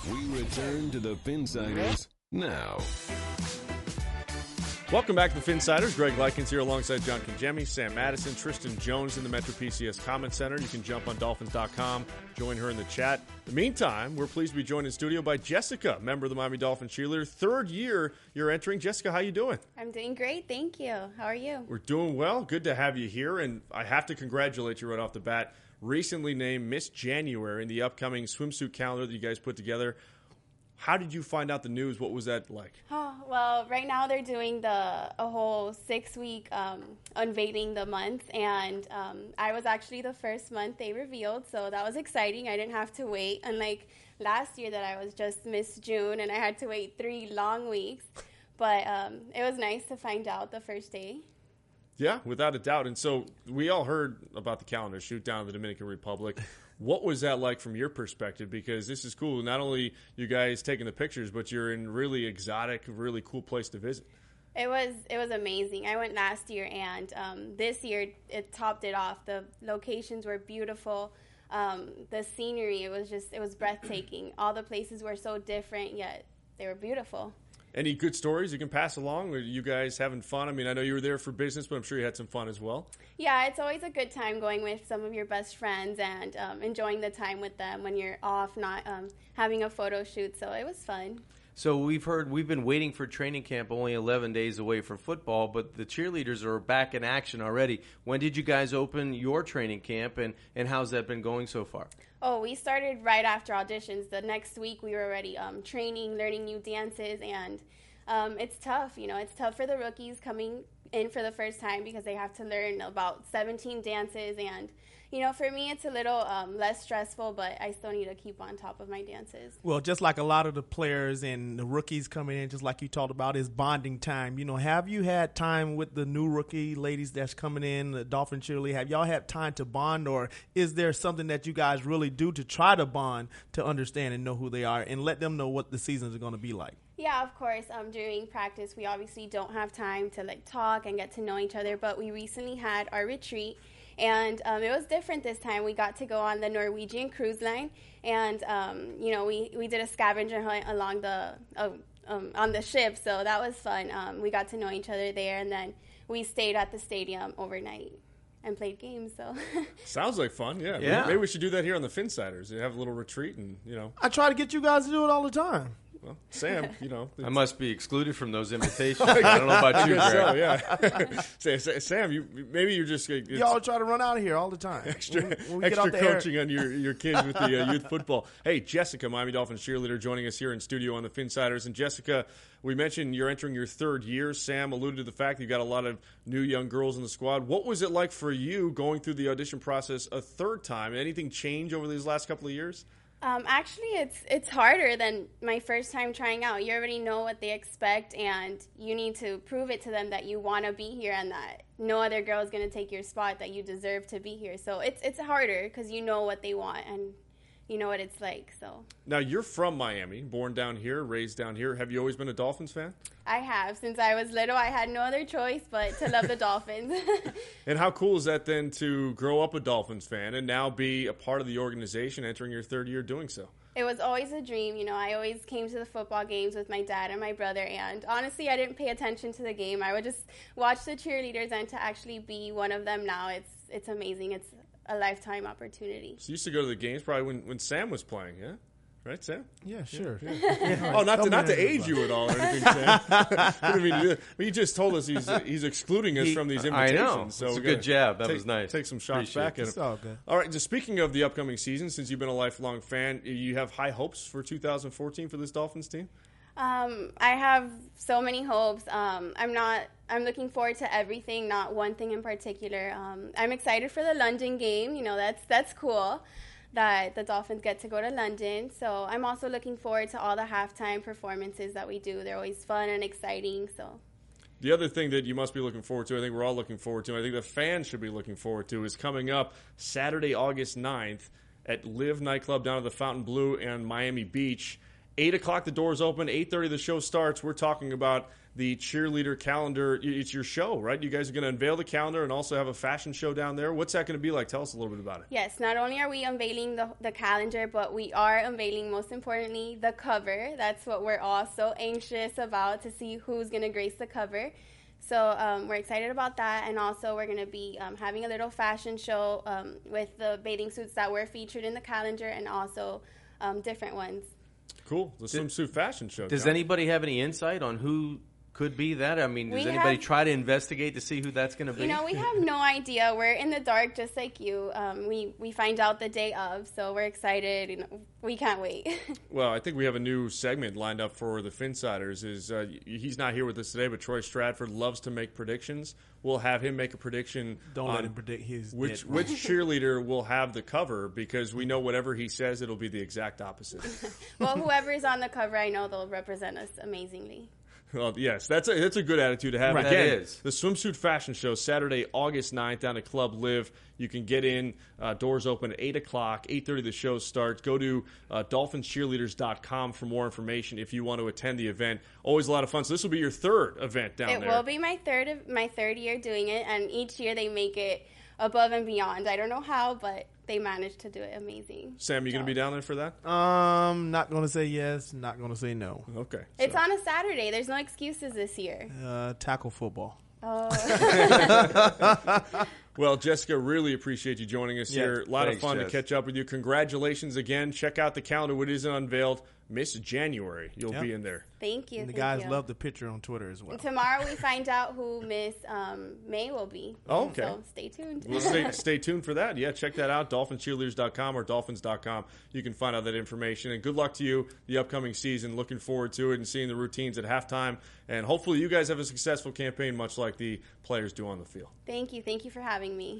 We return to the Phinsiders now. Welcome back to the Phinsiders. Greg Likens here alongside John Congemi, Sam Madison, Tristan Jones in the Metro PCS Comment Center. You can jump on Dolphins.com, join her in the chat. In the meantime, we're pleased to be joined in studio by Jessica, member of the Miami Dolphins cheerleader. Third year you're entering. Jessica, how you doing? I'm doing great, thank you. How are you? We're doing well. Good to have you here, and I have to congratulate you right off the bat. Recently named Miss January in the upcoming swimsuit calendar that you guys put together. How did you find out the news? What was that like? Oh, well, right now they're doing a whole 6-week unveiling the month, and I was actually the first month they revealed, so that was exciting. I didn't have to wait, unlike last year that I was just Miss June, and I had to wait 3 long weeks. But it was nice to find out the first day. Yeah, without a doubt. And so we all heard about the calendar shoot down in the Dominican Republic. What was that like from your perspective? Because this is cool. Not only you guys taking the pictures, but you're in really exotic, really cool place to visit. It was amazing. I went last year, and this year it topped it off. The locations were beautiful. The scenery, it was breathtaking. All the places were so different, yet they were beautiful. Any good stories you can pass along? Were you guys having fun? I mean, I know you were there for business, but I'm sure you had some fun as well. Yeah, it's always a good time going with some of your best friends and enjoying the time with them when you're off, not having a photo shoot. So it was fun. So we've been waiting for training camp, only 11 days away from football, but the cheerleaders are back in action already. When did you guys open your training camp, and how's that been going so far? Oh, we started right after auditions. The next week we were already training, learning new dances, and it's tough. You know, it's tough for the rookies coming in for the first time because they have to learn about 17 dances, and you know, for me, it's a little less stressful, but I still need to keep on top of my dances. Well, just like a lot of the players and the rookies coming in, just like you talked about, is bonding time. You know, have you had time with the new rookie ladies that's coming in, the Dolphin cheerleader? Have y'all had time to bond, or is there something that you guys really do to try to bond, to understand and know who they are and let them know what the seasons are going to be like? Yeah, of course. During practice, we obviously don't have time to talk and get to know each other, but we recently had our retreat. And it was different this time. We got to go on the Norwegian cruise line, and you know, we did a scavenger hunt along on the ship, so that was fun. We got to know each other there, and then we stayed at the stadium overnight and played games. So sounds like fun. Yeah. Maybe we should do that here on the Phinsiders. Have a little retreat, and you know. I try to get you guys to do it all the time. Well, Sam, you know. I must be excluded from those invitations. I don't know about you, Greg. So, yeah. Sam, maybe you're just... Y'all try to run out of here all the time. Extra coaching on your kids with the youth football. Hey, Jessica, Miami Dolphins cheerleader, joining us here in studio on the Phinsiders. And Jessica, we mentioned you're entering your third year. Sam alluded to the fact that you got a lot of new young girls in the squad. What was it like for you going through the audition process a third time? Anything change over these last couple of years? Actually, it's harder than my first time trying out. You already know what they expect, and you need to prove it to them that you want to be here and that no other girl is going to take your spot, that you deserve to be here. So it's harder because you know what they want and you know what it's like. So now you're from Miami, born down here, raised down here. Have you always been a Dolphins fan? I have. Since I was little, I had no other choice but to love the Dolphins. And how cool is that then to grow up a Dolphins fan and now be a part of the organization, entering your third year doing so? It was always a dream. You know, I always came to the football games with my dad and my brother, and honestly, I didn't pay attention to the game. I would just watch the cheerleaders, and to actually be one of them now, it's amazing. It's a lifetime opportunity. So you used to go to the games probably when Sam was playing, yeah? Right, Sam? Yeah, sure. Yeah. Oh, not to age you at all or anything, Sam. I didn't mean to do that. But you just told us he's excluding us from these invitations. I know. So it's a good jab. That was nice. Take some shots back at him. It's all good. All right, just speaking of the upcoming season, since you've been a lifelong fan, you have high hopes for 2014 for this Dolphins team? I have so many hopes. I'm looking forward to everything, not one thing in particular. I'm excited for the London game. You know, that's cool that the Dolphins get to go to London. So I'm also looking forward to all the halftime performances that we do. They're always fun and exciting. So the other thing that you must be looking forward to, I think we're all looking forward to, I think the fans should be looking forward to, is coming up Saturday, August 9th at Live Nightclub down at the Fontainebleau and Miami Beach. 8 o'clock, the doors open. 8:30, the show starts. We're talking about the cheerleader calendar. It's your show, right? You guys are going to unveil the calendar and also have a fashion show down there. What's that going to be like? Tell us a little bit about it. Yes, not only are we unveiling the calendar, but we are unveiling, most importantly, the cover. That's what we're all so anxious about, to see who's going to grace the cover. So we're excited about that, and also we're going to be having a little fashion show with the bathing suits that were featured in the calendar, and also different ones. Cool. The swimsuit fashion show. Does John. anybody have any insight on who could be that? I mean, does anybody try to investigate to see who that's going to be? You know, we have no idea. We're in the dark, just like you. We find out the day of, so we're excited. And we can't wait. Well, I think we have a new segment lined up for the Finsiders. He's not here with us today, but Troy Stratford loves to make predictions. We'll have him make a prediction. Don't on let him predict his which cheerleader will have the cover, because we know whatever he says, it'll be the exact opposite. Well, whoever is on the cover, I know they'll represent us amazingly. Well, yes, that's a good attitude to have. Right. Again, That is. The Swimsuit Fashion Show, Saturday, August 9th, down at Club Live. You can get in. Doors open at 8 o'clock. 8:30 the show starts. Go to dolphinscheerleaders.com for more information if you want to attend the event. Always a lot of fun. So this will be your third event down there. It will be my third year doing it, and each year they make it above and beyond. I don't know how, but they managed to do it amazing. Sam, you going to be down there for that? Not going to say yes, not going to say no. Okay. It's on a Saturday. There's no excuses this year. Tackle football. Oh. Well, Jessica, really appreciate you joining us here. A lot Thanks, of fun Jess. to catch up with you. Congratulations again. Check out the calendar. What isn't unveiled, Miss January. You'll Yep. be in there. Thank you. And the thank guys you. love the picture on Twitter as well. Tomorrow we find out who Miss May will be. Oh, okay. So stay tuned. Well, stay tuned for that. Yeah, check that out, dolphinscheerleaders.com or dolphins.com. You can find out that information. And good luck to you the upcoming season. Looking forward to it and seeing the routines at halftime. And hopefully you guys have a successful campaign, much like the players do on the field. Thank you. Thank you for having me.